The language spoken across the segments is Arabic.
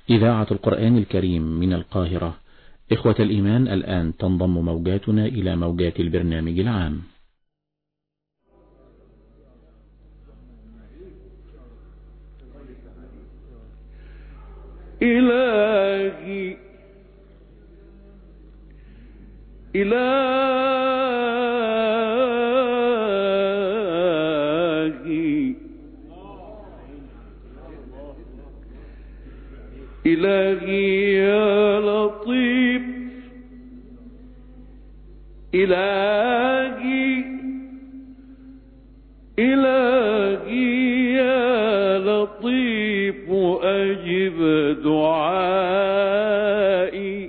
إذاعة القرآن الكريم من القاهرة. إخوة الإيمان، الآن تنضم موجاتنا إلى موجات البرنامج العام. إلهي إلهي إلهي يا لطيف، إلهي إلهي يا لطيف، أجب دعائي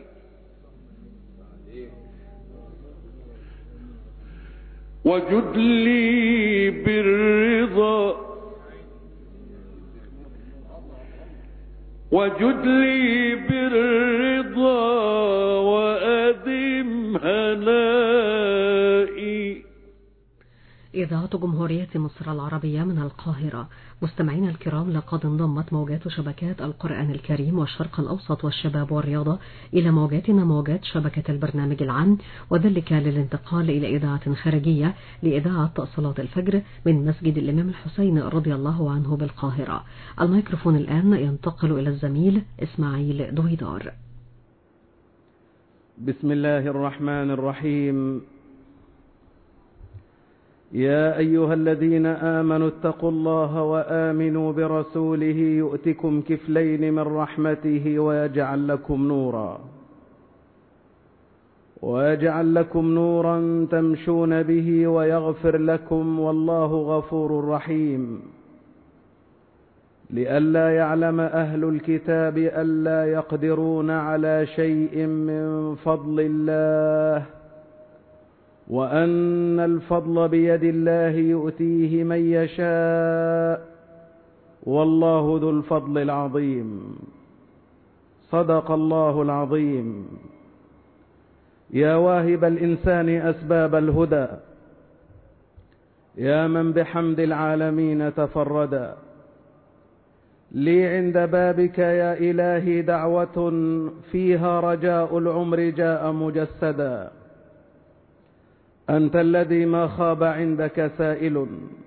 وجد لي بالرضا، وجد لي بالرضا وأدم هنائي. إذاعة جمهورية مصر العربية من القاهرة. مستمعينا الكرام، لقد انضمت موجات شبكات القرآن الكريم والشرق الأوسط والشباب والرياضة إلى موجاتنا موجات شبكة البرنامج العام، وذلك للانتقال إلى إذاعة خارجية لإذاعة صلاة الفجر من مسجد الإمام الحسين رضي الله عنه بالقاهرة. الميكروفون الآن ينتقل إلى الزميل إسماعيل دويدار. بسم الله الرحمن الرحيم. يا أيها الذين آمنوا اتقوا الله وآمنوا برسوله يؤتكم كفلين من رحمته ويجعل لكم نورا تمشون به ويغفر لكم، والله غفور رحيم. لئلا يعلم أهل الكتاب ألا يقدرون على شيء من فضل الله، وأن الفضل بيد الله يؤتيه من يشاء، والله ذو الفضل العظيم. صدق الله العظيم. يا واهب الإنسان أسباب الهدى، يا من بحمد العالمين تفردا، لي عند بابك يا إلهي دعوة فيها رجاء العمر جاء مجسدا. أنت الذي ما خاب عندك سائل،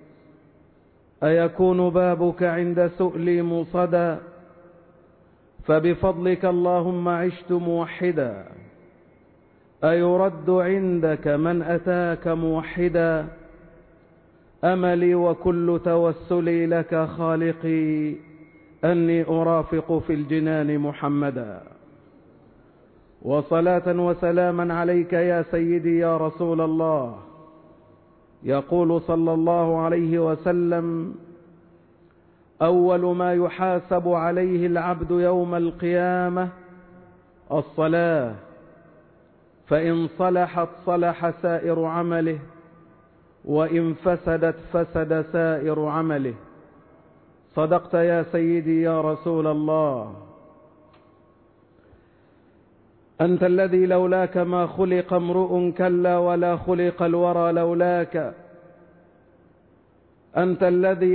أيكون بابك عند سؤلي مصدى؟ فبفضلك اللهم عشت موحدا، أيرد عندك من أتاك موحدا؟ أملي وكل توسلي لك خالقي، أني أرافق في الجنان محمدا. وصلاة وسلاما عليك يا سيدي يا رسول الله. يقول صلى الله عليه وسلم: أول ما يحاسب عليه العبد يوم القيامة الصلاة، فإن صلحت صلح سائر عمله، وإن فسدت فسد سائر عمله. صدقت يا سيدي يا رسول الله. أنت الذي لولاك ما خلق امرؤ، كلا ولا خلق الورى لولاك. أنت الذي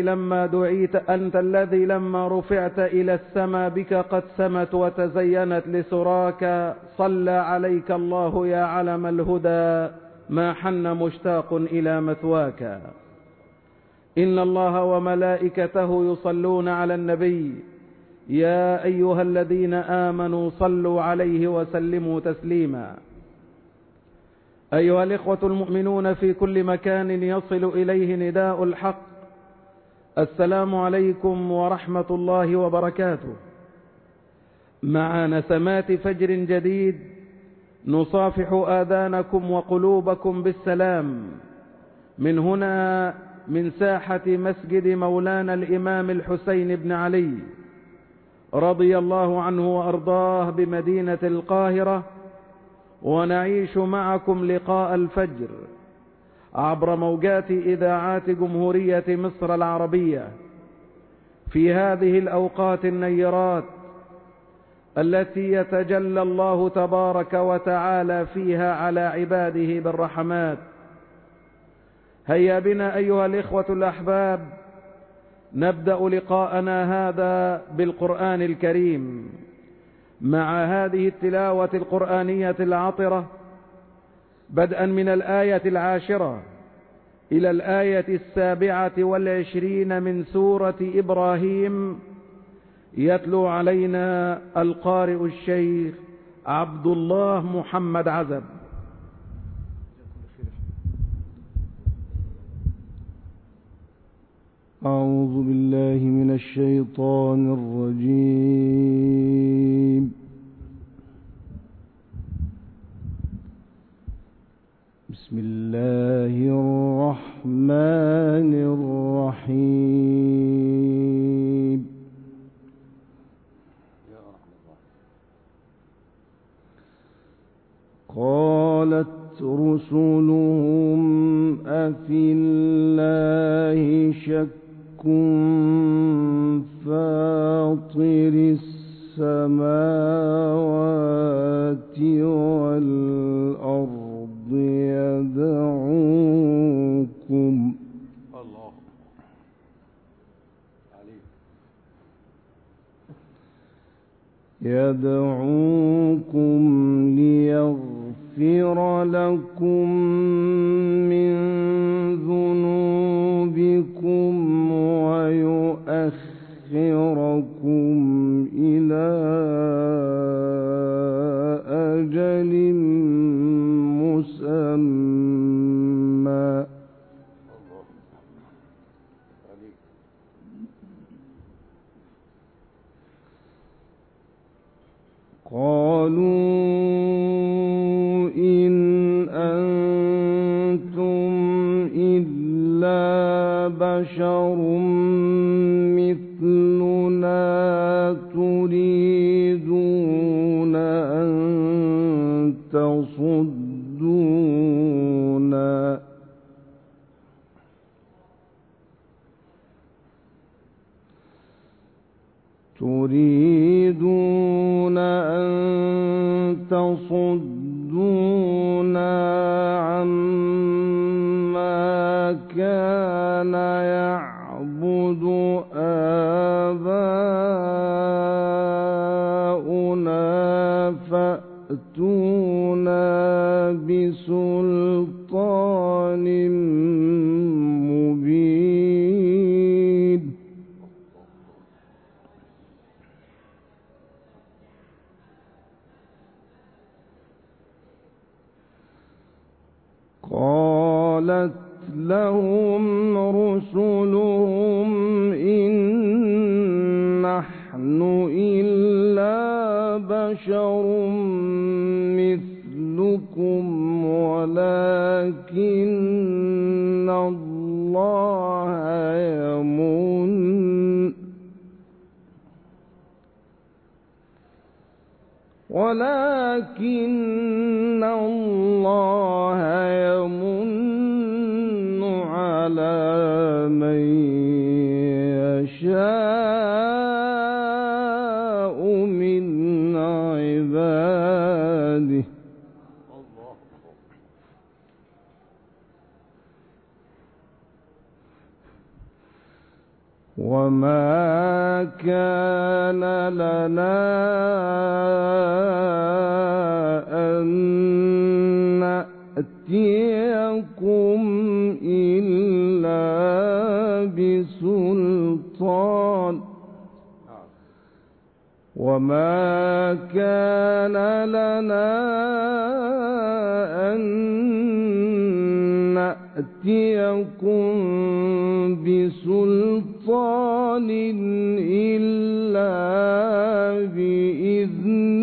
لما رفعت إلى السماء بك قد سمت وتزينت لسراك. صلى عليك الله يا علم الهدى، ما حن مشتاق إلى مثواك. إن الله وملائكته يصلون على النبي، يا أيها الذين آمنوا صلوا عليه وسلموا تسليما. أيها الإخوة المؤمنون في كل مكان يصل إليه نداء الحق، السلام عليكم ورحمة الله وبركاته. مع نسمات فجر جديد نصافح آذانكم وقلوبكم بالسلام من هنا، من ساحة مسجد مولانا الإمام الحسين بن علي رضي الله عنه وأرضاه بمدينة القاهرة، ونعيش معكم لقاء الفجر عبر موجات إذاعات جمهورية مصر العربية في هذه الأوقات النيرات التي يتجلى الله تبارك وتعالى فيها على عباده بالرحمات. هيا بنا أيها الإخوة الأحباب نبدأ لقاءنا هذا بالقرآن الكريم، مع هذه التلاوة القرآنية العطرة، بدءا من الآية 10 إلى الآية 27 من سورة إبراهيم، يتلو علينا القارئ الشيخ عبد الله محمد عزب. أعوذ بالله من الشيطان الرجيم. بسم الله الرحمن الرحيم. قالت رسلهم أفي الله شك فاطر السماوات والأرض يدعوكم ليغفر لكم من ذنوبكم ويؤخركم إلى أجل مسمى. قالوا إن أنتم إلا بشر مثلنا تريدون أن تصدونا عما كان يعبد آباؤنا فأتونا بسلطان مبين. قالت لهم رسلهم إن نحن إلا بشر مثلكم ولكن الله يمن على من يشاء من عباده. وما كان لنا أن نأتيكم إلا بسلطان وما كان لنا أن نأتيكم بسلطان إلا بإذن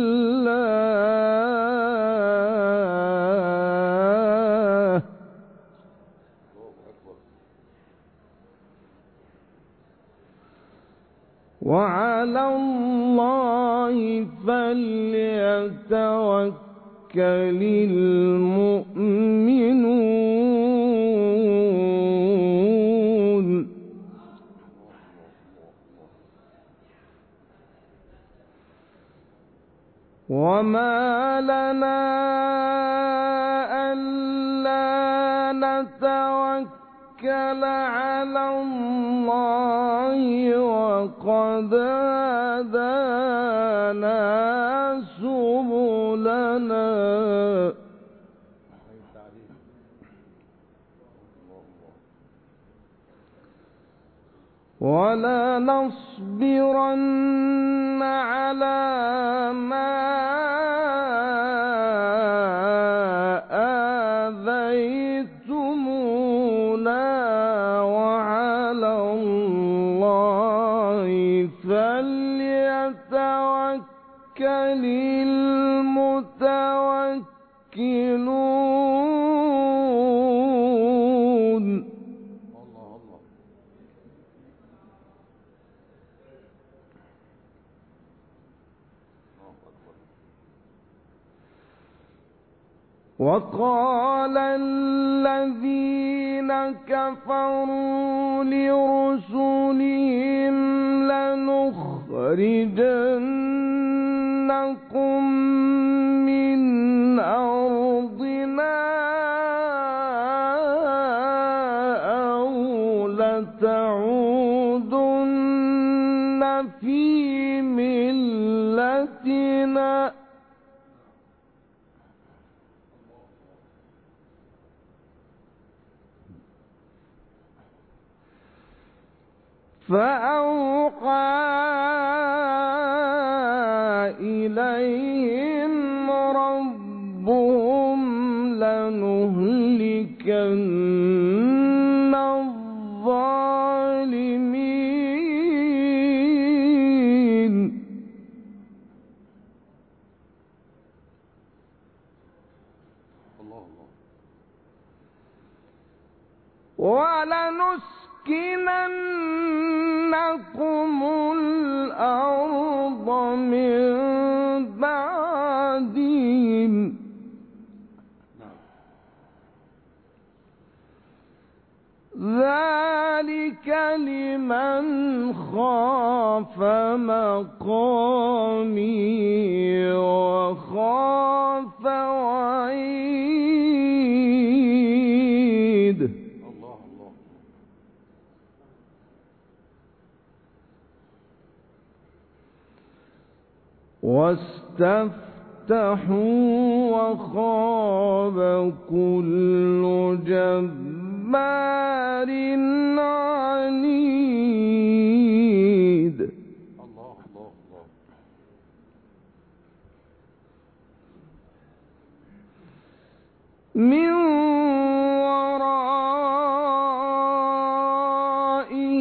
الله وعلى الله فليتوكل المؤمنون. وما لنا ألا نتوكل على الله وقد هدانا ولنصبرن على ما آذيتمونا وعلى الله فليتوكل المتوكلون. وقال الذين كفروا لرسلهم لنخرجنكم من أرضنا أو لتعودن في ملتنا فأوحى إليهم ربهم لنهلكن الظالمين ولنسكننكم الأرض من بعدهم ذلك لمن خاف مقامي وخاف وعيد. واستفتحوا وخاب كل جبار عنيد. من ورائه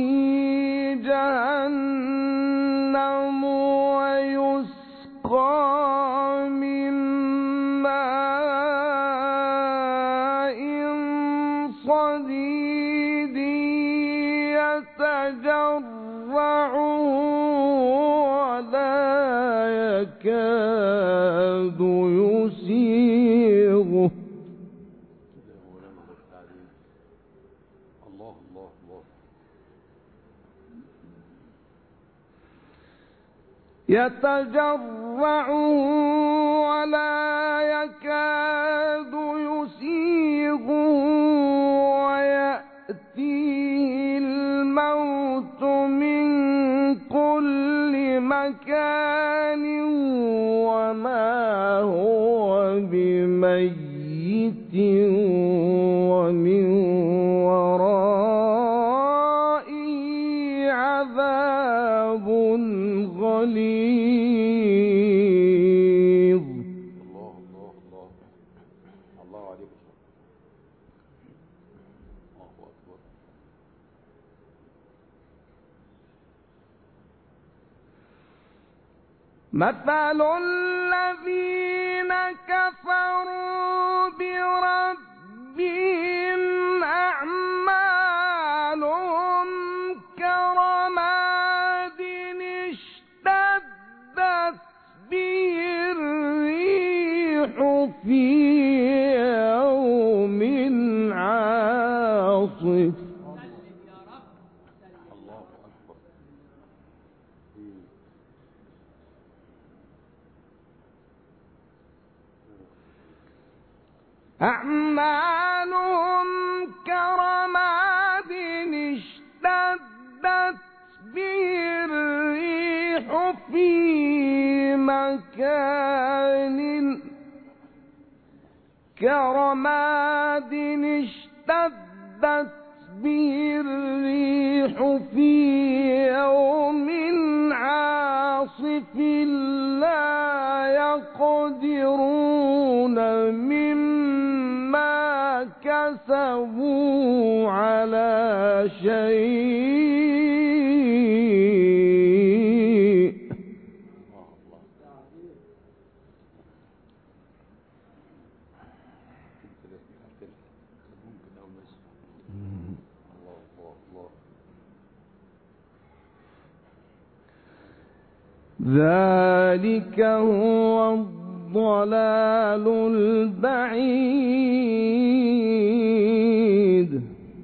جهنم ويسقى من ماء صديد يتجرعه ولا يكاد يسيغه ولا يكاد يسيغه ويأتيه الموت من كل مكان وما هو بميت ومن ورائه عذاب غليظ. الله عليك. مثل الذين كفروا بربهم أعمالهم كرماد اشتدت به الريح في يوم عاصف أعمالهم كرماد اشتدت به الريح في مكان كرماد اشتدت به الريح في يوم عاصف لا يقدرون مما كسبوا على شيء. ذلك هو الضلال البعيد.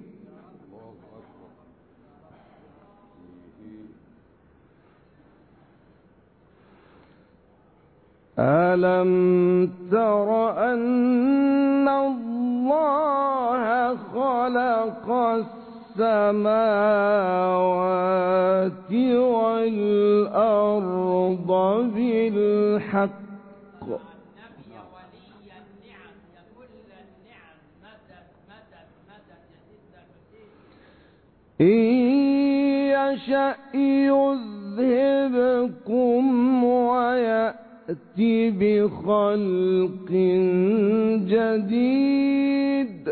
ألم تر أن الله خلق السماوات والأرض بالحق إن يشأ يذهبكم ويأتي بخلق جديد.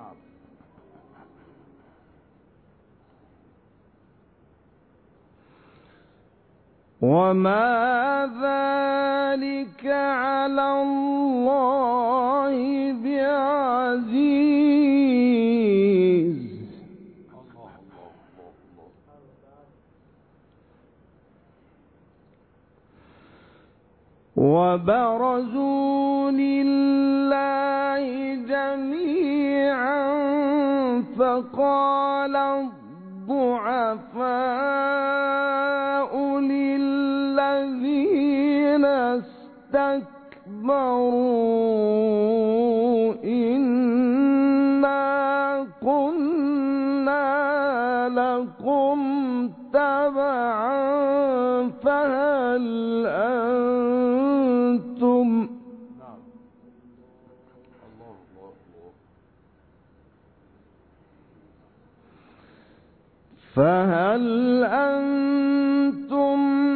وما ذلك على الله بعزيز. وبرزوا لله جميعا فقال الضعفاء للذين استكبروا إنا كنا لكم تبعا فهل أنتم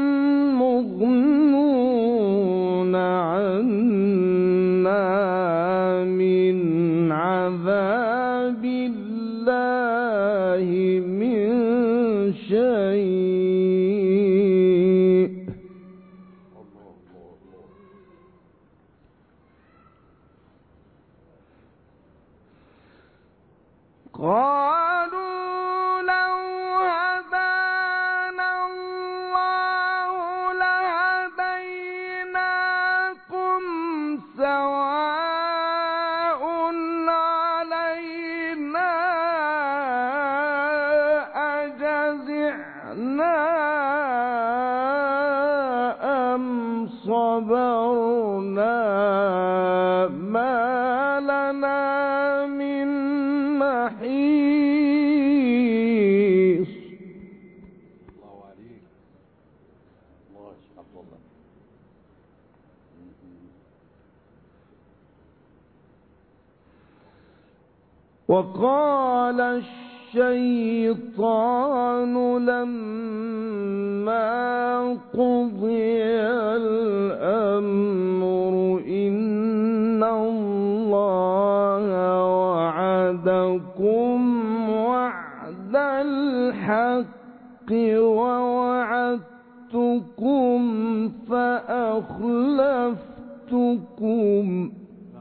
مغنون عنا من عذاب الله من شيء. صبرنا ما لنا من محيص. الله عليك. الله شاء الله. وقال الشيطان لما قضي الأمر إن الله وعدكم وعد الحق ووعدتكم فأخلفتكم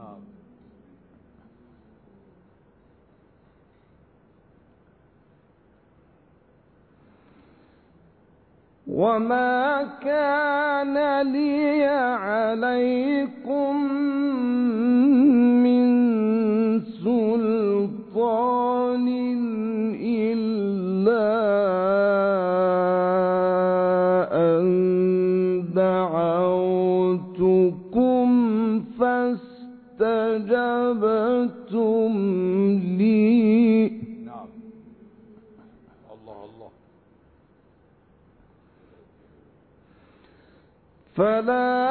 وما كان لي عليكم من سلطان إلا أن دعوتكم فاستجبتم لي. نعم. الله الله. فلا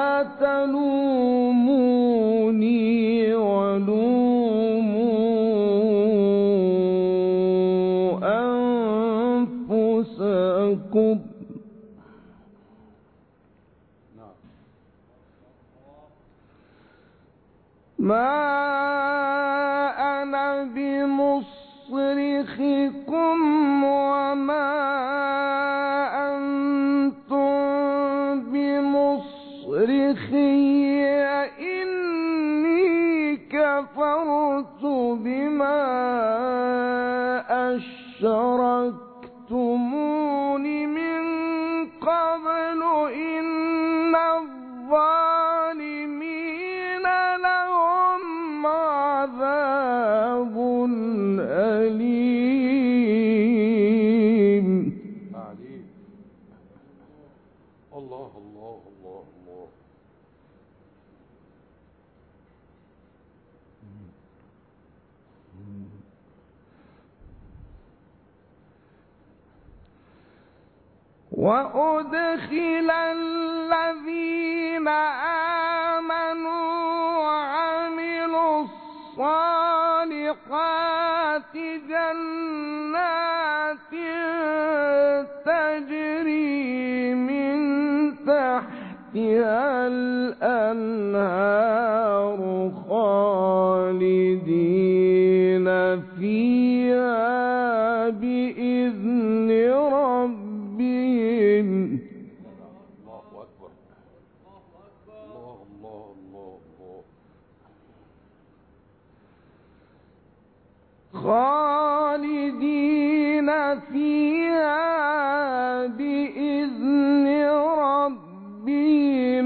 تلوموني ولوموا ما أنا بمصرخكم وما أنتم بمصرخي إني كفرت بما أشركتمون من قبل إن الظالمين لهم عذاب أليم. الله الله الله الله. وأدخل الذين آمنوا وعملوا الصالحات جنات تجري من تحتها الأنهار خالدين فيها بإذن ربهم. الله أكبر. الله الله الله الله. خالدين فيها بإذن ربهم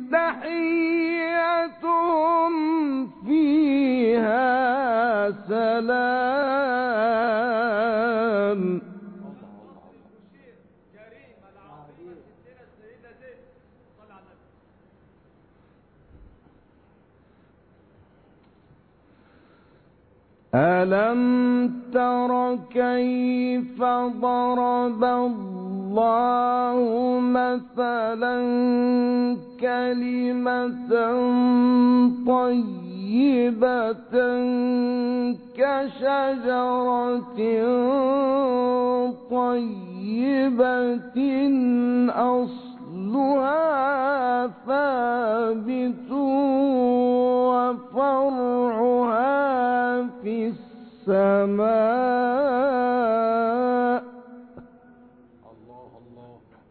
تحيتهم فيها سلام. ألم تر كيف ضرب الله مثلا كلمة طيبة كشجرة طيبة أصلها ثابت وفرعها في السماء. الله الله.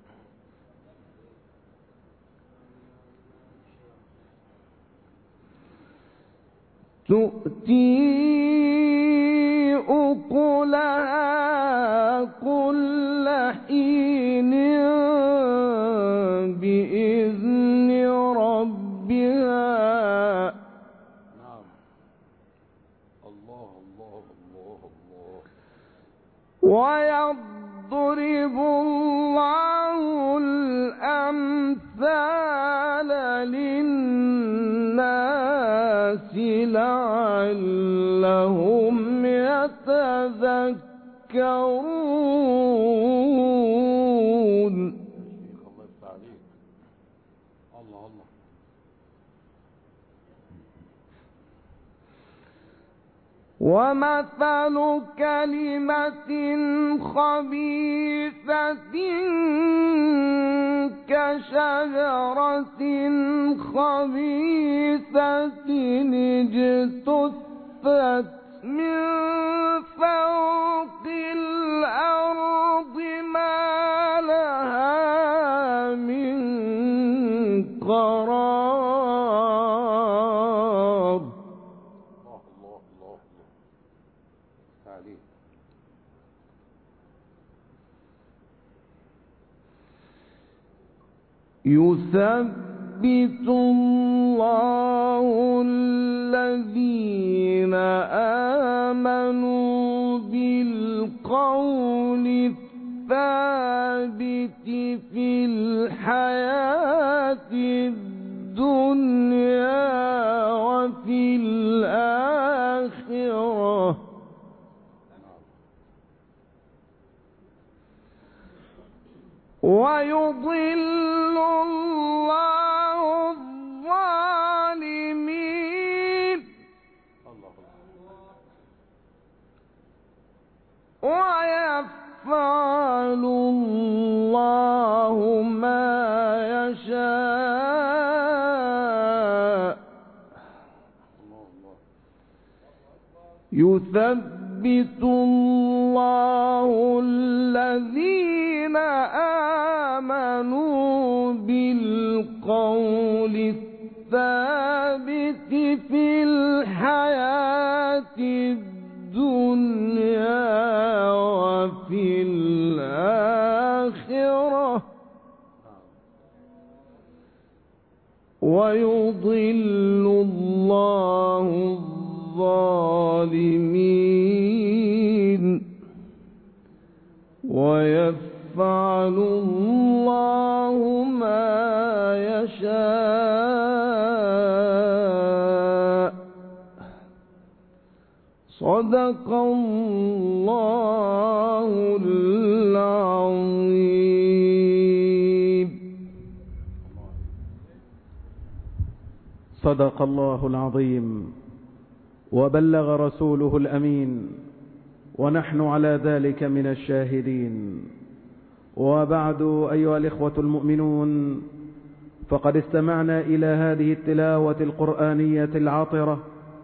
تؤتي أكلها كل حين بإذن ربها. نعم. الله الله الله الله. ويضرب الله الأمثال للناس لعلهم يتذكرون. الله يفتح عليك. الله الله. ومثل كلمة خبيثة كشجرة خبيثة اجتثت من فوق الأرض ما لها من قرار. الله الله الله الله. عليك. يثبت الله الذين آمنوا بالقول الثابت في الحياة الدنيا وفي الآخرة. ويضل الله الظالمين ويفعل الله ما يشاء. يثبت الله الذين آمنوا بالقول الثابت في الحياة الدنيا وفي الآخرة ويضل الله الظالمين ويفعل الله ما يشاء. صدق الله العظيم. صدق الله العظيم وبلغ رسوله الأمين ونحن على ذلك من الشاهدين. وبعد أيها الإخوة المؤمنون، فقد استمعنا إلى هذه التلاوة القرآنية العطرة،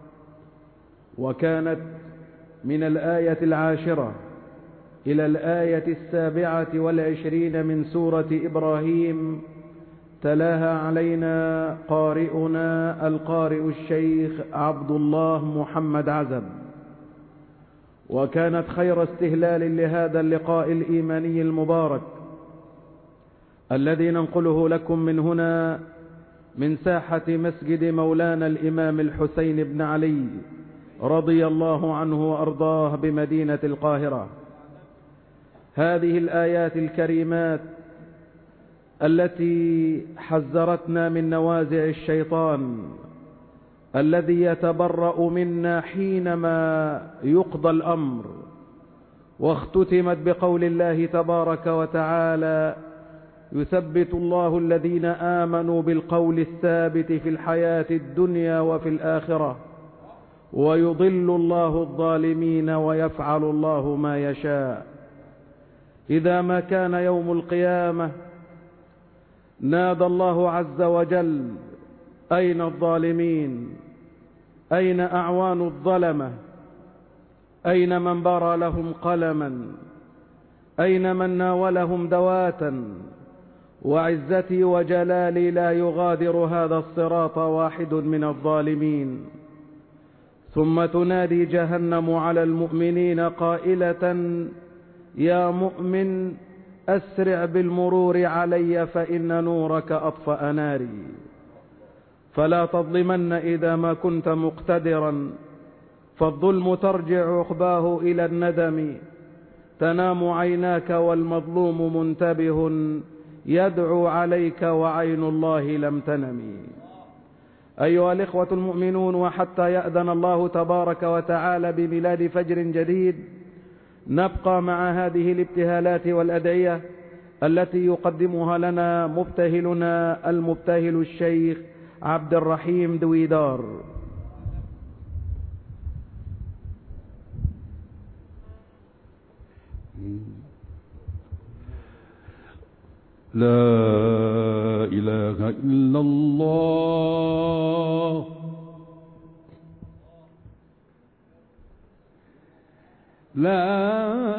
وكانت من الآية 10 إلى الآية 27 من سورة إبراهيم. تلاها علينا قارئنا القارئ الشيخ عبد الله محمد عزب، وكانت خير استهلال لهذا اللقاء الإيماني المبارك الذي ننقله لكم من هنا من ساحة مسجد مولانا الإمام الحسين بن علي رضي الله عنه وأرضاه بمدينة القاهرة. هذه الآيات الكريمات التي حذرتنا من نوازع الشيطان الذي يتبرأ منا حينما يقضى الأمر، واختتمت بقول الله تبارك وتعالى: يثبت الله الذين آمنوا بالقول الثابت في الحياة الدنيا وفي الآخرة ويضل الله الظالمين ويفعل الله ما يشاء. إذا ما كان يوم القيامة نادى الله عز وجل: أين الظالمين؟ أين أعوان الظلمة؟ أين من برى لهم قلما؟ أين من ناولهم دواتا؟ وعزتي وجلالي لا يغادر هذا الصراط واحد من الظالمين. ثم تنادي جهنم على المؤمنين قائلة: يا مؤمن أسرع بالمرور علي فإن نورك أطفأ ناري. فلا تظلمن إذا ما كنت مقتدرا، فالظلم ترجع عقباه إلى الندم. تنام عيناك والمظلوم منتبه يدعو عليك وعين الله لم تنم. أيها الإخوة المؤمنون، وحتى يأذن الله تبارك وتعالى بميلاد فجر جديد نبقى مع هذه الابتهالات والأدعية التي يقدمها لنا مبتهلنا المبتهل الشيخ عبد الرحيم دويدار. لا إله إلا الله لا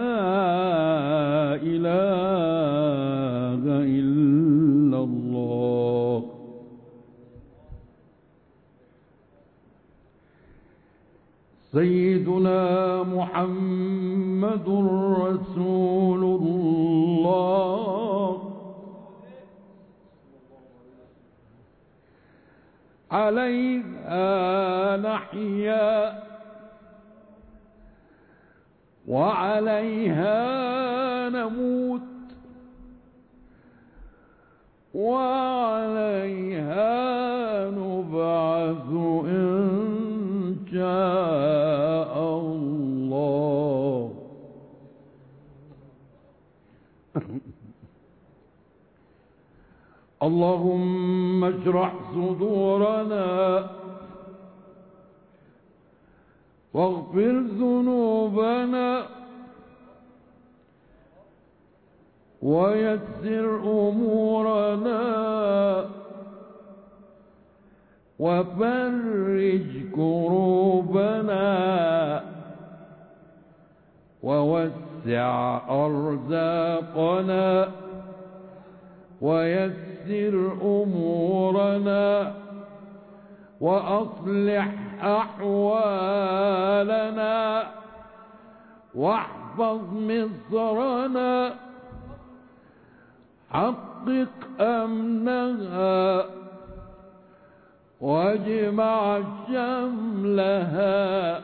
إله إلا الله سيدنا محمد رسول الله عليها نحيا وعليها نموت وعليها نبعث إن شاء الله. اللهم اشرح صدورنا واغفر ذنوبنا ويسر أمورنا وفرج كروبنا ووسع أرزاقنا ويسر أمورنا وأصلح أحوالنا واحفظ مصرنا حقق أمنها واجمع شملها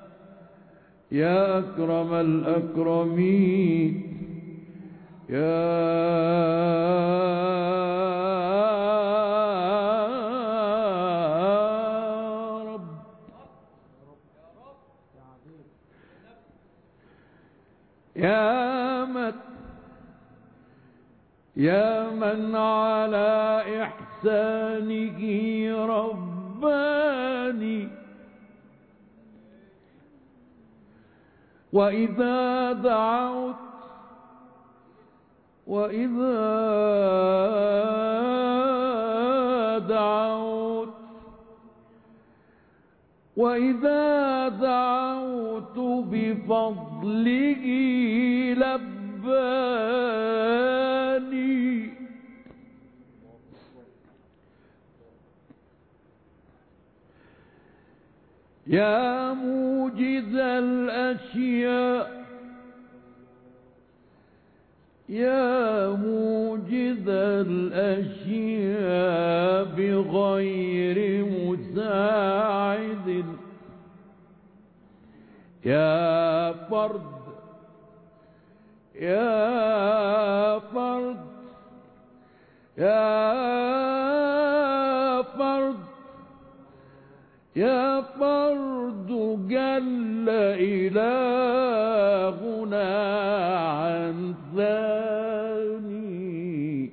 يا أكرم الأكرمين يا رب. يا من على إحسانه رباني وإذا دعوت بفضله لباني يا موجز الأشياء بغير مساعد يا فرد جل إلهنا عن ثاني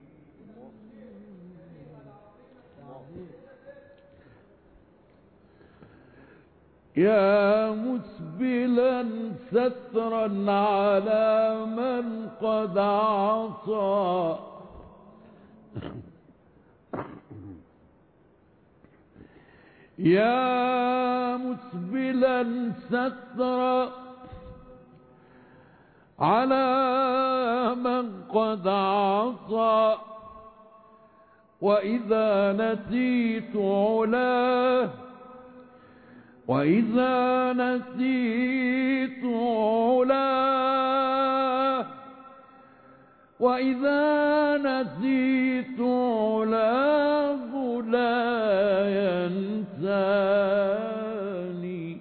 يا مسبلا سترا على من قد عصى يا مسبلا سترا على من قد عصى وإذا نسيت علاه لا ينساني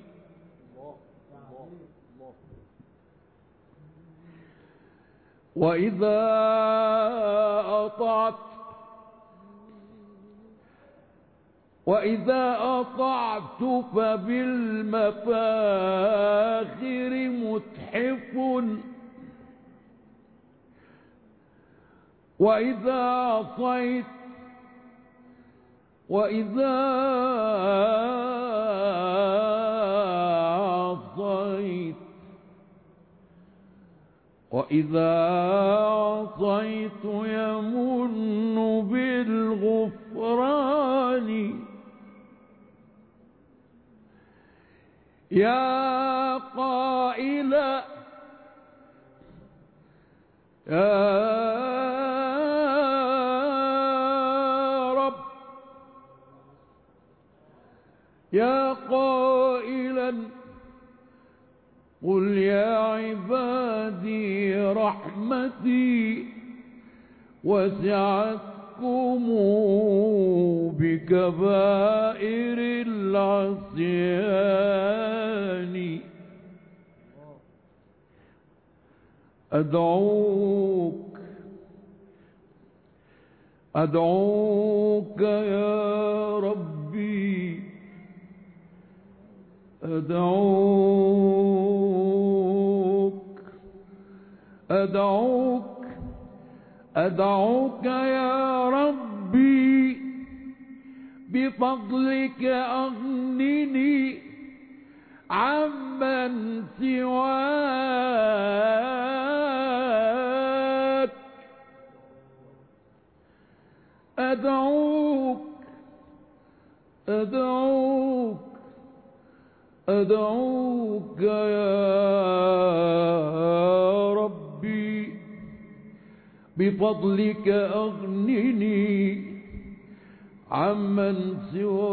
وإذا أطعت فبالمفاخر متحف وإذا عصيت يمن بالغفران يا قائلا يا رب يا قائلا قل يا عبادي رحمتي وسعتكم بكبائر العصيان أدعوك يا ربي أدعوك يا ربي بفضلك أغنني عمن سواك أدعوك يا ربي بفضلك أغنني عمن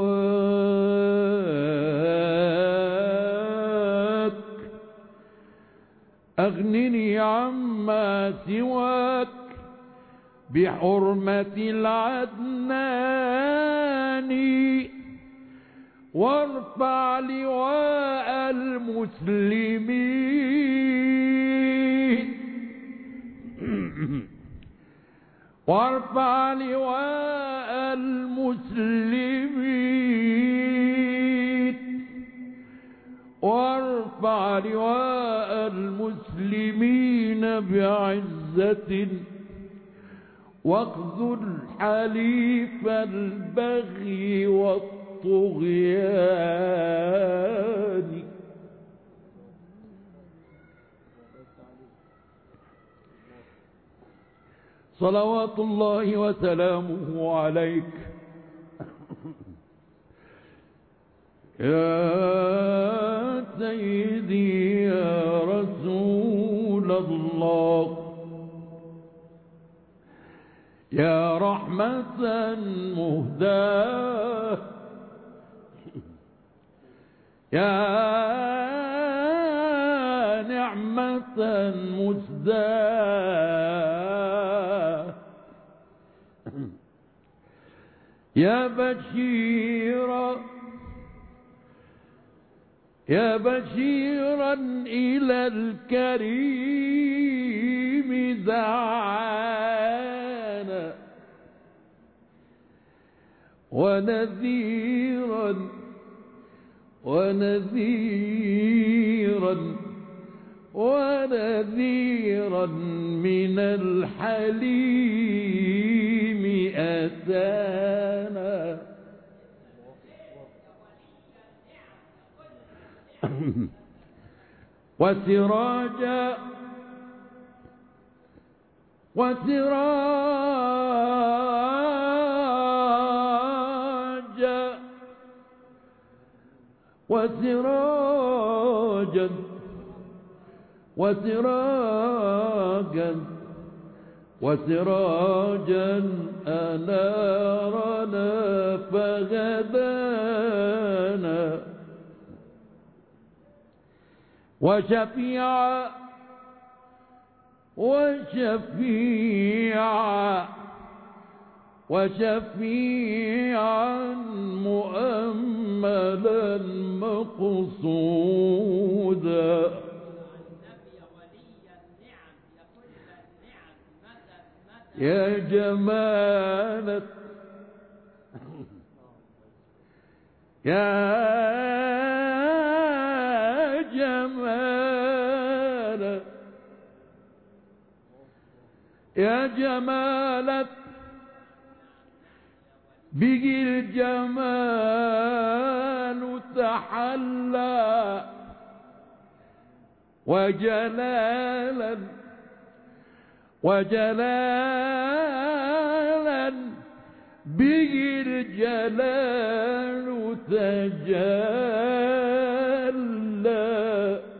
سواك، أغنني عما سواك بحرمة العدنان، وارفع لواء المسلمين وارفع لواء المسلمين وارفع لواء المسلمين بعزة، واخذل حليف البغي والطغيان. صلوات الله وسلامه عليك يا سيدي يا رسول الله، يا رحمة مهداة، يا نعمة مسداة، يا بشيرا إلى الكريم دعانا، ونذيرا من الحليم أتانا. وسراجا أنارنا فغدانا، وشفيعا مؤملا مقصودا، يا جمالك يا جمالك به الجمال تحلى، وجلالا به الجلال تجلى.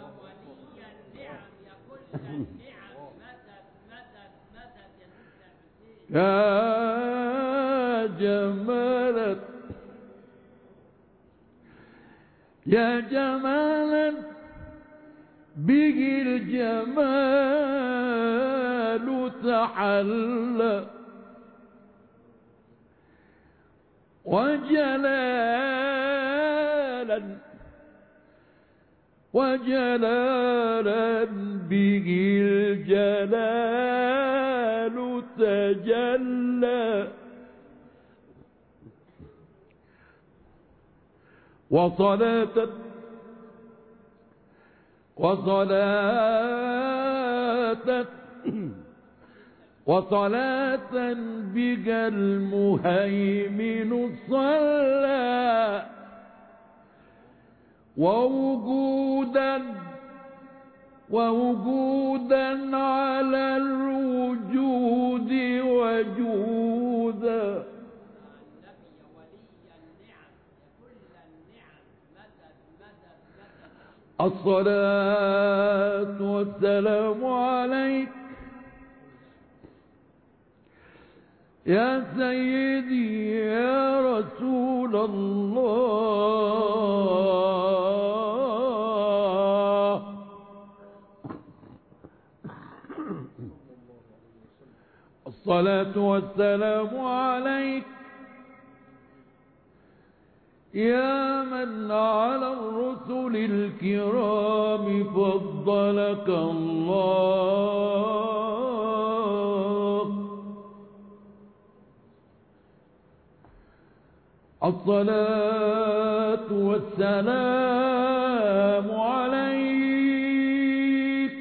يا جمالك يا جمالا به الجمال تحلى، وجلالا به الجلال تجلى. وصلاة بها المهيمن صلى، ووجودا على الوجود وجودا، الصلاة والسلام عليك يا سيدي يا رسول الله. الصلاة والسلام عليك يا من على الرسل الكرام فضلك الله. الصلاة والسلام عليك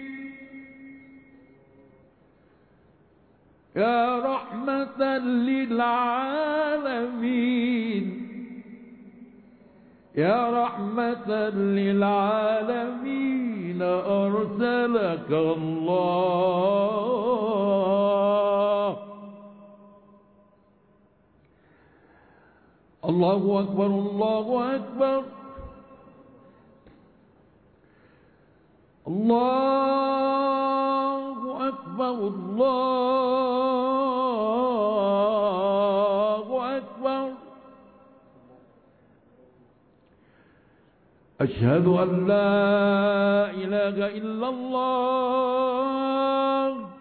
يا رحمة للعالمين يا رحمة للعالمين أرسلك الله. الله أكبر الله أكبر الله أكبر الله أكبر. أشهد أن لا إله إلا الله.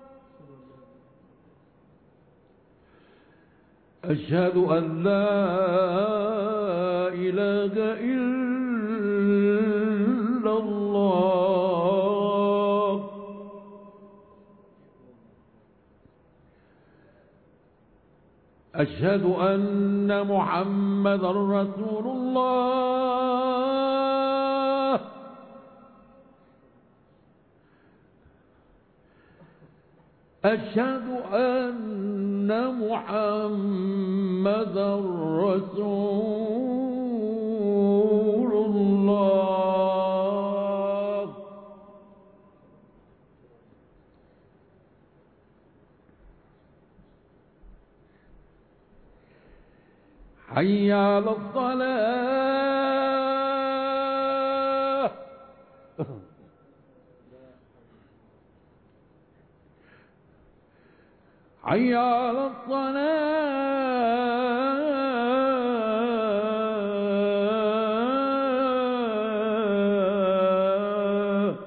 أشهد أن لا إله إلا الله. أشهد أن محمدا رسول الله. أشهد أن محمدا رسول الله. حي على الصلاة. حي على الصلاة.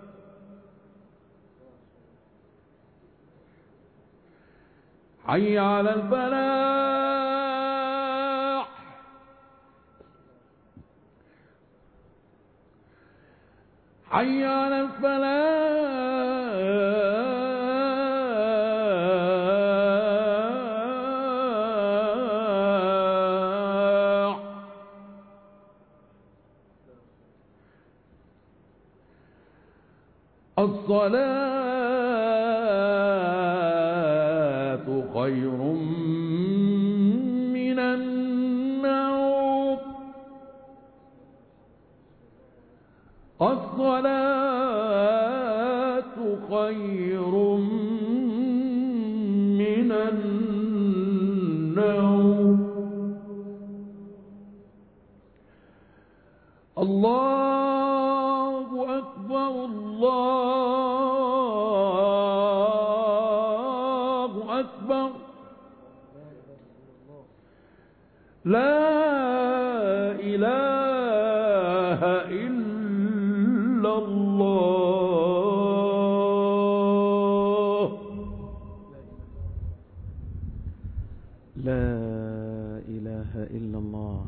حي على الفلاح. حي على الفلاح. الصلاة خير من النوم. الصلاة خير من النوم. الله أكبر الله أكبر. لا إله إلا الله. لا إله إلا الله.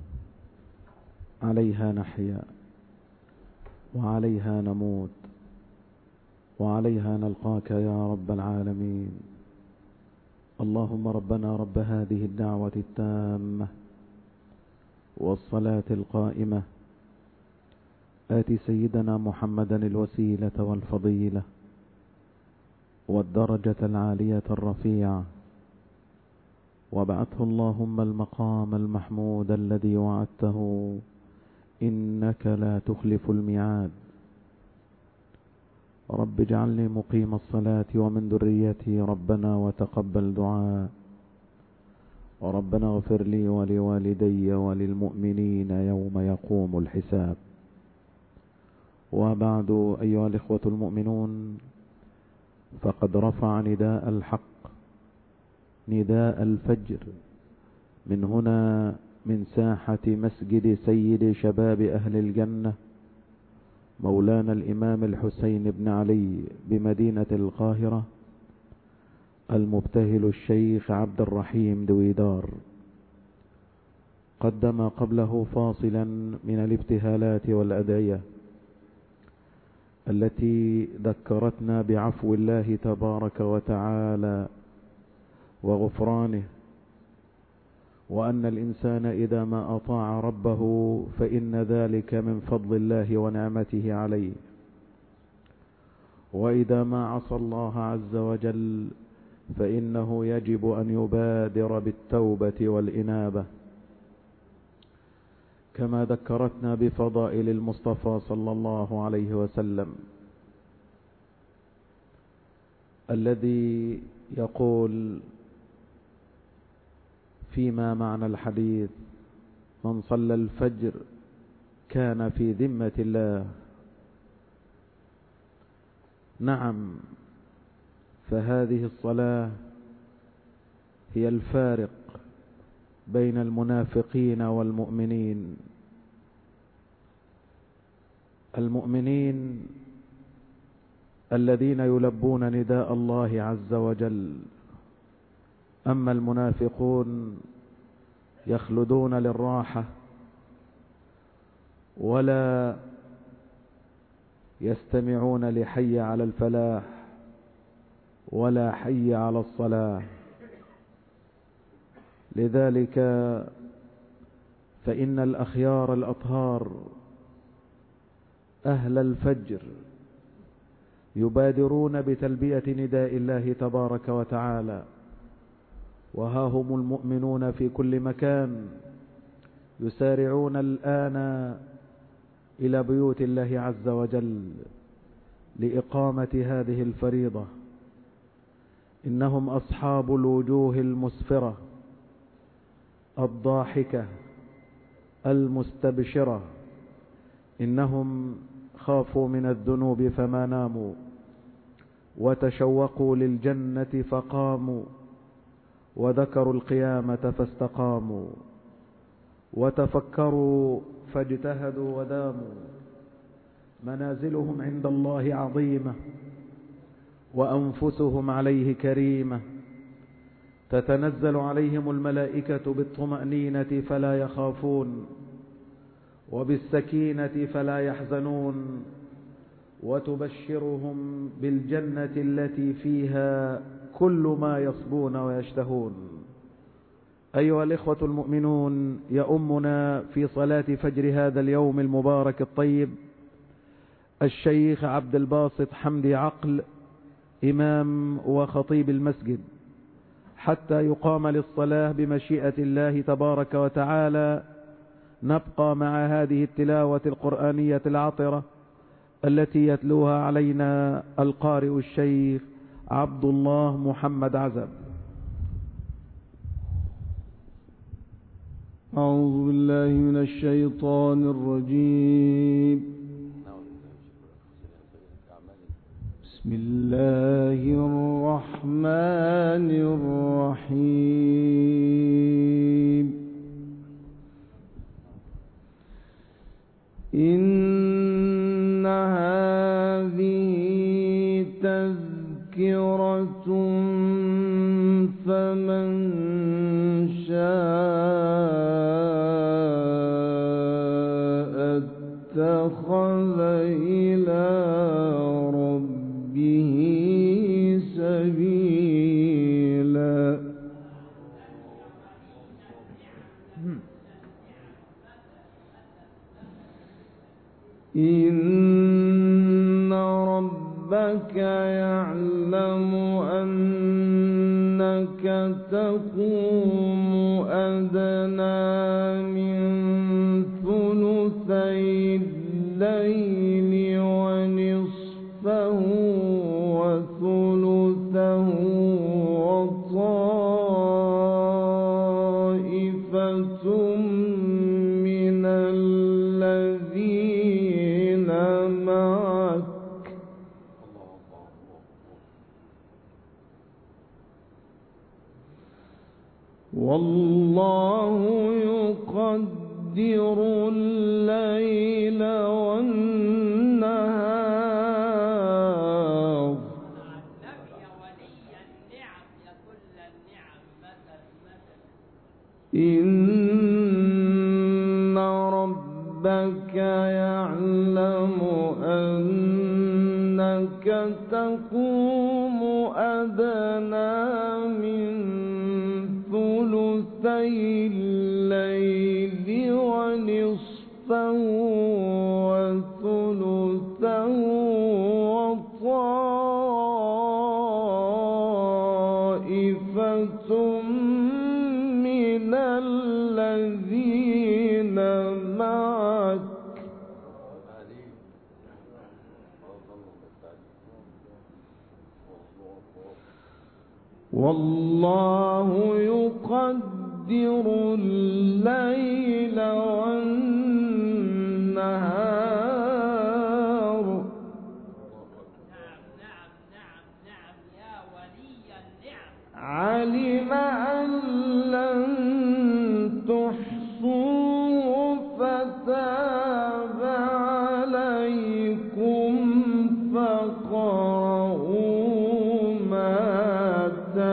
عليها نحيا وعليها نموت وعليها نلقاك يا رب العالمين. اللهم ربنا رب هذه الدعوة التامة والصلاة القائمة آت سيدنا محمدا الوسيلة والفضيلة والدرجة العالية الرفيعة وابعثه اللهم المقام المحمود الذي وعدته إنك لا تخلف الميعاد. رب اجعلني مقيم الصلاة ومن ذريتي ربنا وتقبل دعاء. ربنا اغفر لي ولوالدي وللمؤمنين يوم يقوم الحساب. وبعد، أيها الإخوة المؤمنون، فقد رفع نداء الحق، نداء الفجر، من هنا من ساحة مسجد سيد شباب أهل الجنة مولانا الإمام الحسين بن علي بمدينة القاهرة، المبتهل الشيخ عبد الرحيم دويدار. قدم قبله فاصلا من الابتهالات والأدعية التي ذكرتنا بعفو الله تبارك وتعالى وغفرانه، وأن الإنسان إذا ما أطاع ربه فإن ذلك من فضل الله ونعمته عليه، وإذا ما عصى الله عز وجل فإنه يجب أن يبادر بالتوبة والإنابة، كما ذكرتنا بفضائل المصطفى صلى الله عليه وسلم الذي يقول فيما معنى الحديث: من صلى الفجر كان في ذمة الله. نعم، فهذه الصلاة هي الفارق بين المنافقين والمؤمنين. المؤمنين الذين يلبون نداء الله عز وجل، أما المنافقون يخلدون للراحة ولا يستمعون لحي على الفلاح ولا حي على الصلاة. لذلك فإن الأخيار الأطهار أهل الفجر يبادرون بتلبية نداء الله تبارك وتعالى، وها هم المؤمنون في كل مكان يسارعون الآن إلى بيوت الله عز وجل لإقامة هذه الفريضة. إنهم أصحاب الوجوه المسفرة الضاحكة المستبشرة، إنهم خافوا من الذنوب فما ناموا، وتشوقوا للجنة فقاموا، وذكروا القيامة فاستقاموا، وتفكروا فاجتهدوا وداموا. منازلهم عند الله عظيمة، وأنفسهم عليه كريمة، تتنزل عليهم الملائكة بالطمأنينة فلا يخافون، وبالسكينة فلا يحزنون، وتبشرهم بالجنة التي فيها كل ما يصبون ويشتهون. أيها الإخوة المؤمنون، يؤمنا في صلاة فجر هذا اليوم المبارك الطيب الشيخ عبد الباسط حمدي عقل، إمام وخطيب المسجد، حتى يقام للصلاة بمشيئة الله تبارك وتعالى. نبقى مع هذه التلاوة القرآنية العطرة التي يتلوها علينا القارئ الشيخ عبد الله محمد عزب. أعوذ بالله من الشيطان الرجيم. بسم الله الرحمن الرحيم. إن هذه تذكرة فمن شاء اتخذ إلى ربه سبيلا. إن ربك يعلم أنك تقوم أدنى من ثلثي الليل ونصفه وثلثه وطائفة من الذين معك والله يقدر الليل والنهار إن ربك يعلم أنك تقوم أدنى من ثلثي الليل ونصفه وثلثه وطائفة من الذين معك والله يقدر الليل والنهار علم أن لن تحصوا فتاب عليكم فاقرؤوا ما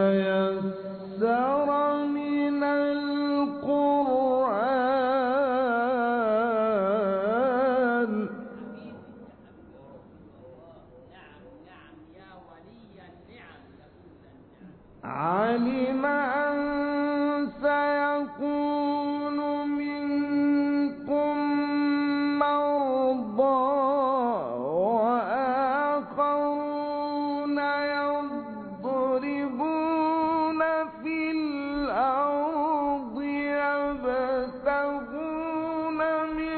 تيسر من القرآن علم أن سيكون منكم مرضى وآخرون يضربون في الأرض يبتغون من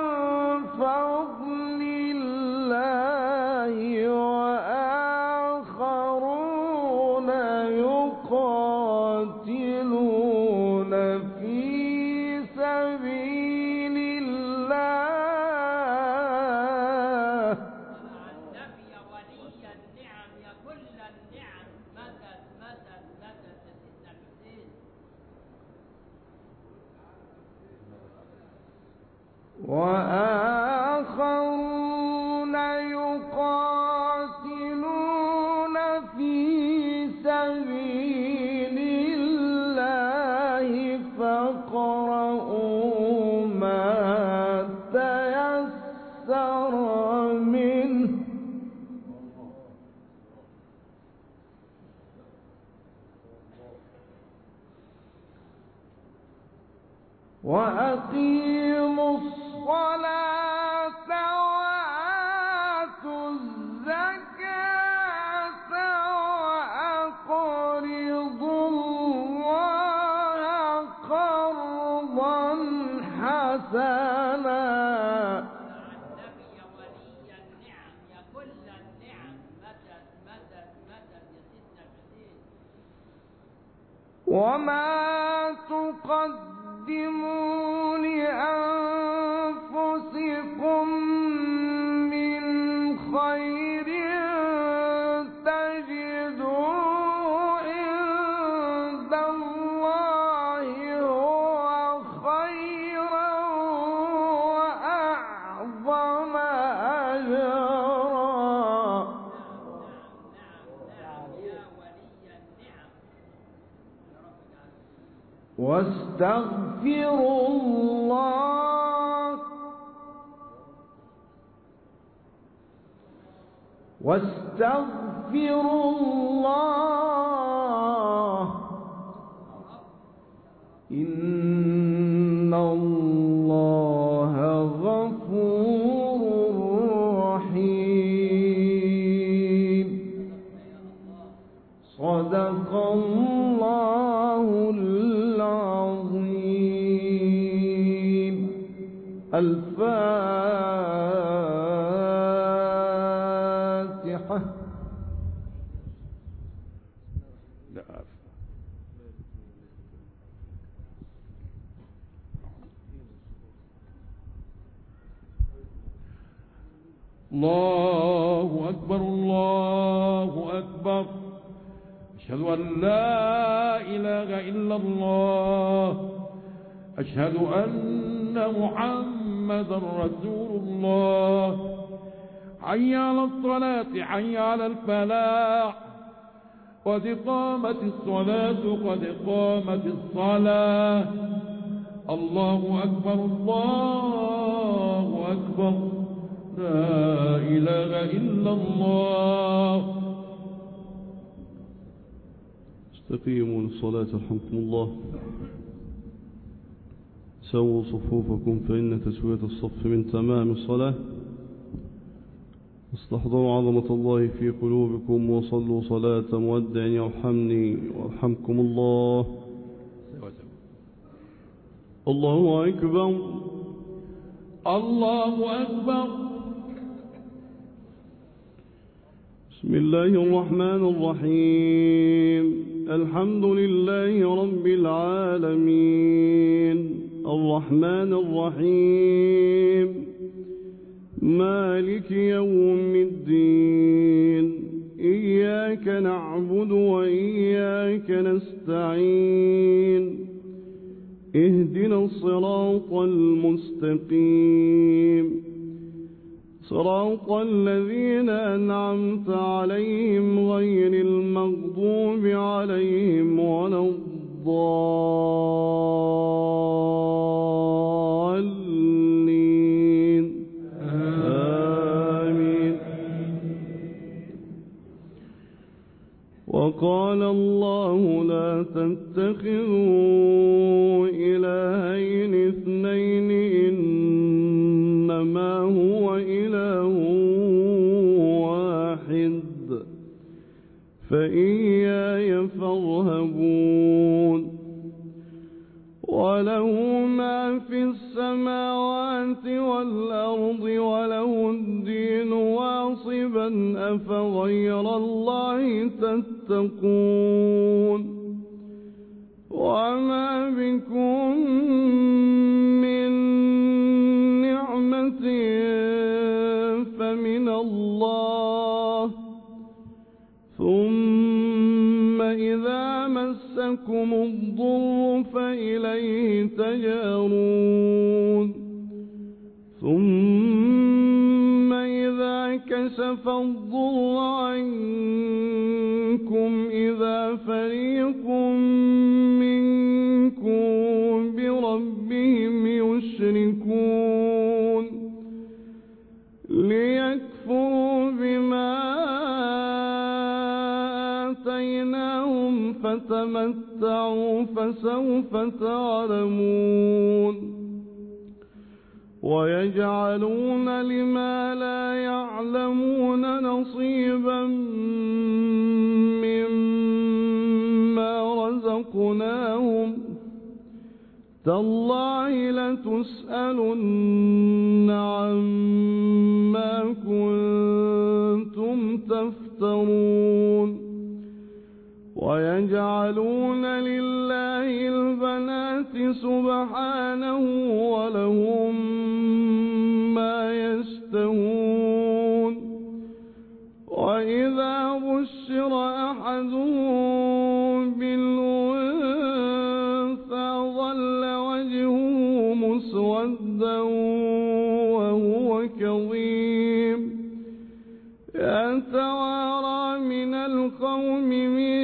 فضل الله وآخرون يقاتلون في سبيل الله وآخرون يقاتلون في سبيل الله فاقرؤوا ما تيسر منه وأقيموا الصلاة وآتوا الزكاة وأقرضوا الله قرضا حسنا وما تقدموا لأنفسكم من خير تجدوه عند الله هو خيرا وأعظم أجرا واستغفروا الله إن الله غفور رحيم صدق الله العظيم الفاتحة. الله أكبر الله أكبر أشهد أن لا إله إلا الله أشهد أن محمدا رسول الله حي على الصلاة حي على الفلاح قد قامت الصلاة قد قامت الصلاة الله أكبر الله أكبر لا إله إلا الله. استقيموا للصلاة رحمكم الله. سووا صفوفكم فإن تسوية الصف من تمام الصلاة. استحضروا عظمة الله في قلوبكم وصلوا صلاة مودع يرحمني وارحمكم الله. الله أكبر الله أكبر. بسم الله الرحمن الرحيم. الحمد لله رب العالمين الرحمن الرحيم مالك يوم الدين إياك نعبد وإياك نستعين اهدنا الصراط المستقيم صراط الذين أنعمت عليهم غير المغضوب عليهم ولا الضالين آمين. وقال الله لا تتخذوا إلهين اثنين إنما هو إله واحد فإياي فارهبون. وله ما في السماوات والأرض وله الدين واصبا أفغير الله تتقون. وما بكم من نعمة فمن الله ثم إذا مسكم الضر فإليه تجارون. ثم إذا كشف الضر عنكم إذا فريق منكم بربهم يشركون ليكفروا بما آتيناهم فتمتعوا فسوف تعلمون. ويجعلون لما لا يعلمون نصيبا مما رزقناهم تالله لتسألن عما كنتم تفترون. ويجعلون لله البنات سبحانه ولهم ما يشتهون. وإذا بشر أحدهم بالأنثى ظل وجهه مسودا وهو كظيم يتوارى من القوم من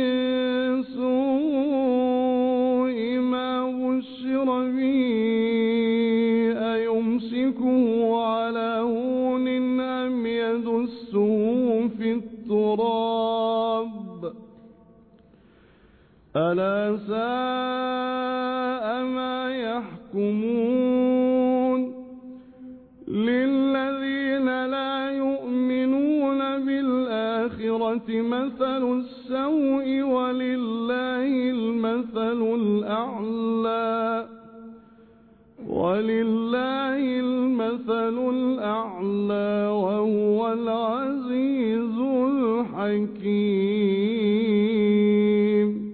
سوء ما بشر به أيمسكه على هون أم يدسه في التراب ألا ساء ما يحكمون. للذين لا يؤمنون بالآخرة مثل السوء ولله المثل الأعلى وهو العزيز الحكيم.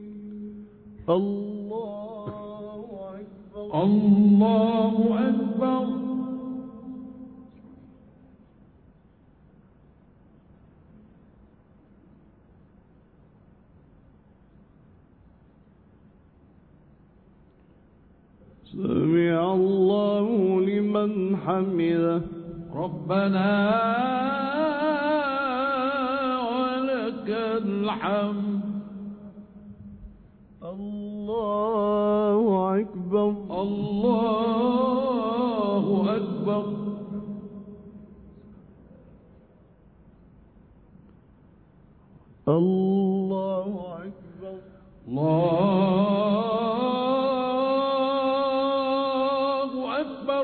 الله أكبر الله أكبر. سمع الله لمن حمده. ربنا ولك الحمد. الله أكبر. الله أكبر. الله أكبر. الله أكبر.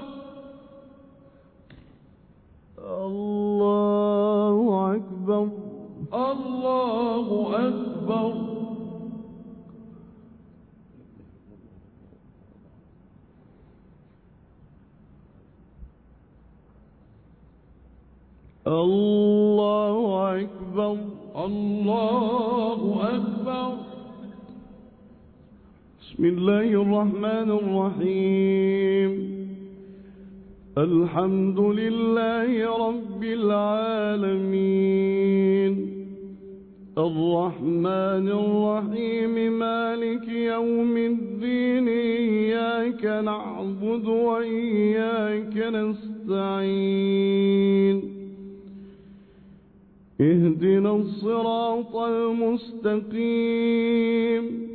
الله أكبر. الله أكبر. الله أكبر. الله أكبر. بسم الله الرحمن الرحيم. الحمد لله رب العالمين الرحمن الرحيم مالك يوم الدين إياك نعبد وإياك نستعين اهدنا الصراط المستقيم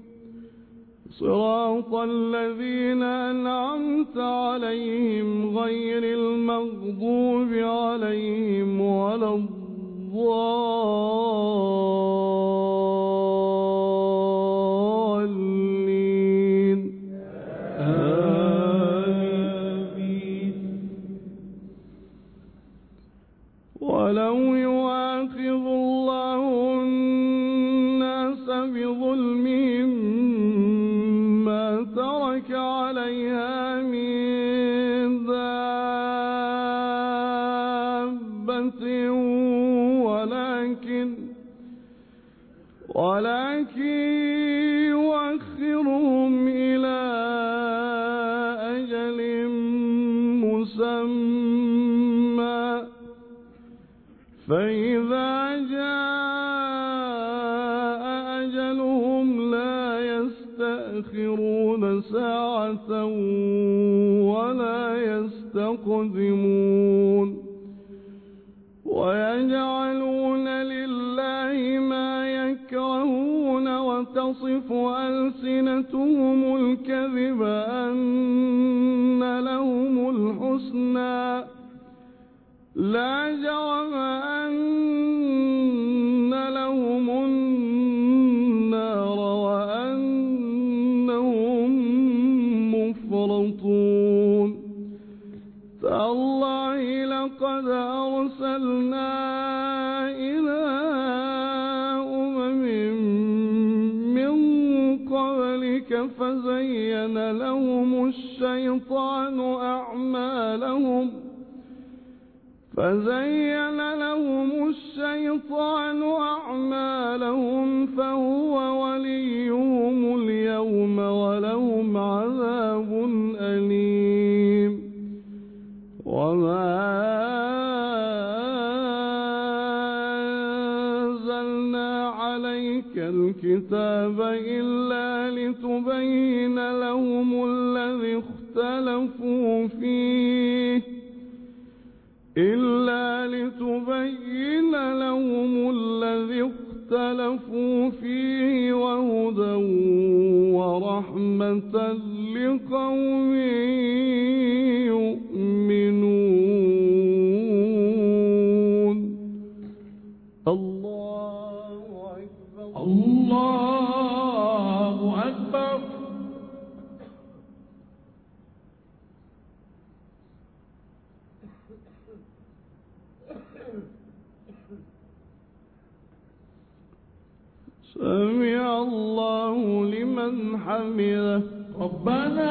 صراط الذين أنعمت عليهم غير المغضوب عليهم ولا الضالين. آمين. ولو يؤاخذ الله الناس بظلمهم ترك عليها من دابة ولكن يؤخرهم إلى أجل مسمى فإذا جاء أجلهم لا يستأخرون ساعة ولا يستقدمون. ويجعلون لله ما يكرهون وتصف ألسنتهم الكذب أن لهم الحسنى لا جرم أن لهم النار وأنهم مفرطون. تالله لقد أرسلنا إلى أمم من قبلك فزين لهم الشيطان أعمالهم فهو وليهم اليوم ولهم عذاب أليم. وما أنزلنا عليك الكتاب إلا لتبين لهم الذي اختلفوا فيه وهدى ورحمة لقوم يؤمنون. الله أكبر. الله أكبر. سمع الله لمن حمده. ربنا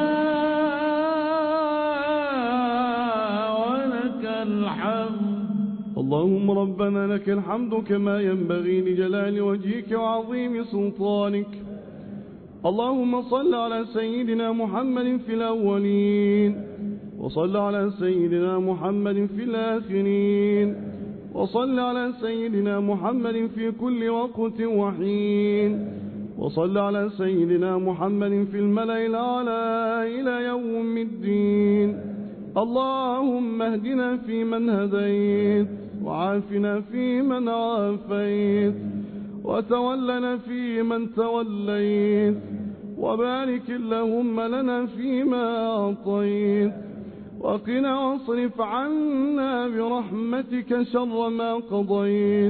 ولك الحمد. اللهم ربنا لك الحمد كما ينبغي لجلال وجهك وعظيم سلطانك. اللهم صل على سيدنا محمد في الأولين وصل على سيدنا محمد في الآخرين وصل على سيدنا محمد في كل وقت وحين وصل على سيدنا محمد في الملأ الأعلى إلى يوم الدين. اللهم اهدنا فيمن هديت، وعافنا فيمن عافيت، وتولنا فيمن توليت، وبارك اللهم لنا فيما أعطيت، وقنا واصرف عنا برحمتك شر ما قضيت،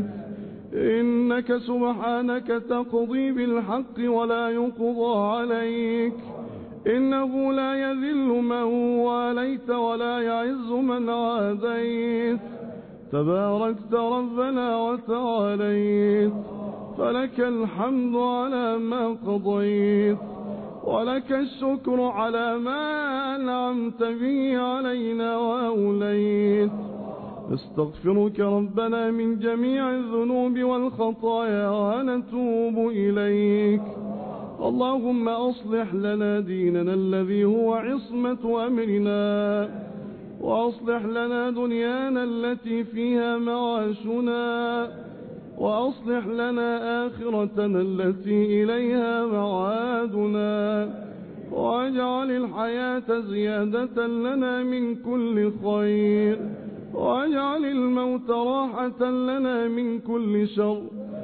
إنك سبحانك تقضي بالحق ولا يقضى عليك، إنه لا يذل من واليت ولا يعز من عاديت، تباركت ربنا وتعاليت، فلك الحمد على ما قضيت، ولك الشكر على ما أنعمت به علينا وأوليت. استغفرك ربنا من جميع الذنوب والخطايا ونتوب إليك. اللهم أصلح لنا ديننا الذي هو عصمة أمرنا، وأصلح لنا دنيانا التي فيها معاشنا، وأصلح لنا آخرتنا التي إليها معادنا، واجعل الحياة زيادة لنا من كل خير، واجعل الموت راحة لنا من كل شر.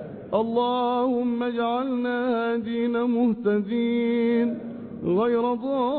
اللهم اجعلنا هادين مهتدين غير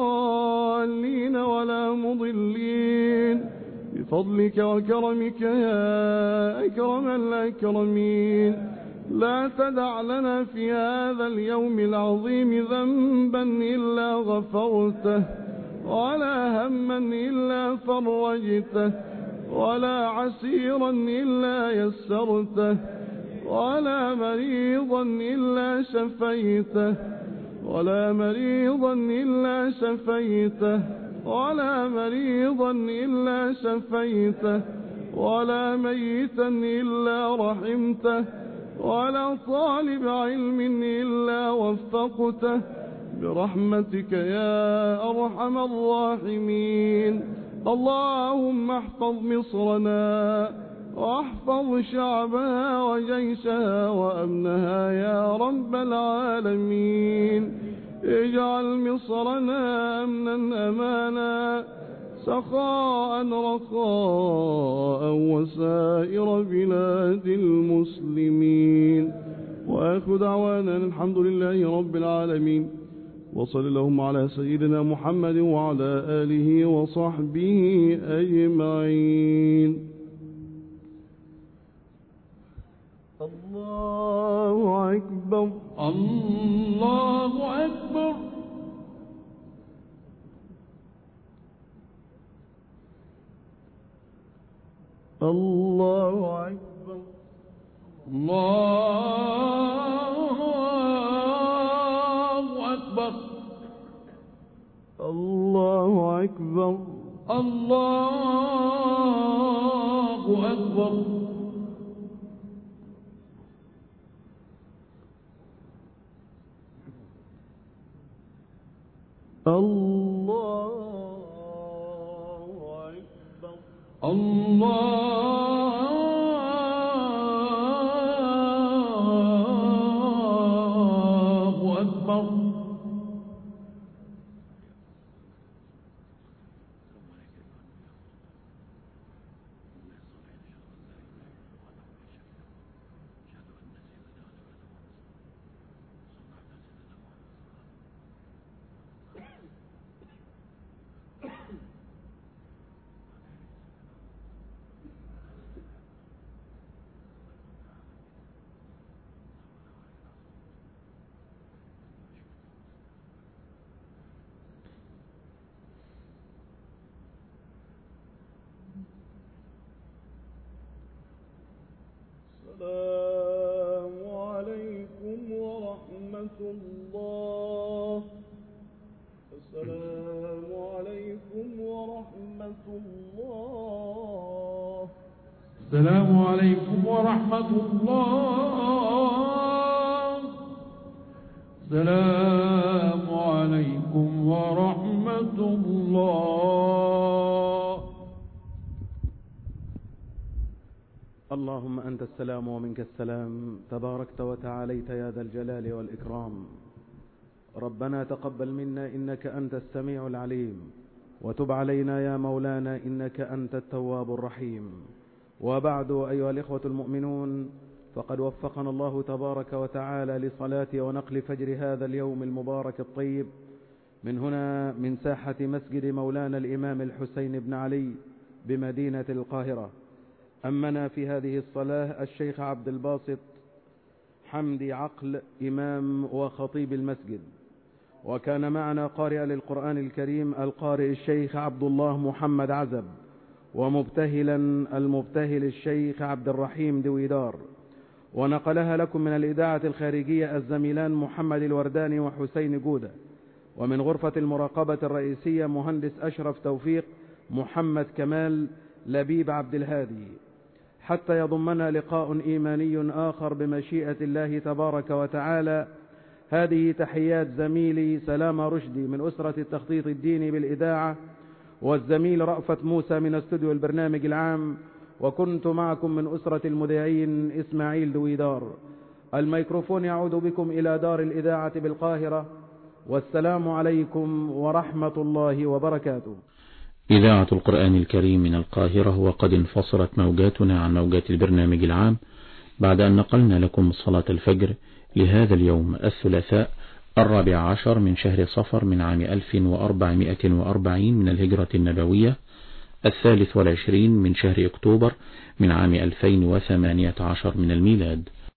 ضالين ولا مضلين، بفضلك وكرمك يا أكرم الأكرمين. لا تدع لنا في هذا اليوم العظيم ذنبا إلا غفرته، ولا هما إلا فرجته، ولا عسيرا إلا يسرته، ولا مريضا إلا شفيته، ولا مريضا إلا شفيته، ولا مريضا إلا شفيته، ولا ميتا إلا رحمته، ولا طالب علم إلا وفقته، برحمتك يا أرحم الراحمين. اللهم احفظ مصرنا، واحفظ شعبها وجيشها وأمنها يا رب العالمين. اجعل مصرنا أمنا أمانا، سخاء رخاء، وسائر بلاد المسلمين. وآخر دعوانا الحمد لله رب العالمين، وصل اللهم على سيدنا محمد وعلى آله وصحبه أجمعين. الله أكبر، الله أكبر. الله أكبر، الله أكبر، الله أكبر، الله أكبر. الله أكبر، الله أكبر. السلام عليكم ورحمة الله. السلام عليكم ورحمة الله. السلام عليكم ورحمة الله. السلام عليكم ورحمة الله. الله اللهم أنت السلام ومنك السلام، تباركت وتعاليت يا ذا الجلال والإكرام. ربنا تقبل منا إنك أنت السميع العليم، وتب علينا يا مولانا إنك أنت التواب الرحيم. وبعد، أيها الإخوة المؤمنون، فقد وفقنا الله تبارك وتعالى لصلاة ونقل فجر هذا اليوم المبارك الطيب من هنا من ساحة مسجد مولانا الإمام الحسين بن علي بمدينة القاهرة. أمنا في هذه الصلاة الشيخ عبد الباسط حمدي عقل، إمام وخطيب المسجد، وكان معنا قارئ للقرآن الكريم القارئ الشيخ عبد الله محمد عزب، ومبتهلا المبتهل الشيخ عبد الرحيم دويدار، ونقلها لكم من الإذاعة الخارجية الزميلان محمد الورداني وحسين جودة، ومن غرفة المراقبة الرئيسية مهندس أشرف توفيق محمد كمال لبيب عبد الهادي، حتى يضمنا لقاء إيماني آخر بمشيئة الله تبارك وتعالى. هذه تحيات زميلي سلام رشدي من أسرة التخطيط الديني بالإذاعة، والزميل رأفت موسى من استوديو البرنامج العام، وكنت معكم من أسرة المذيعين إسماعيل دويدار. الميكروفون يعود بكم إلى دار الإذاعة بالقاهرة، والسلام عليكم ورحمة الله وبركاته. إذاعة القرآن الكريم من القاهرة، وقد انفصلت موجاتنا عن موجات البرنامج العام بعد أن نقلنا لكم صلاة الفجر لهذا اليوم الثلاثاء 14 من شهر صفر من عام 1440 من الهجرة النبوية، 23 من شهر أكتوبر من عام 2018 من الميلاد.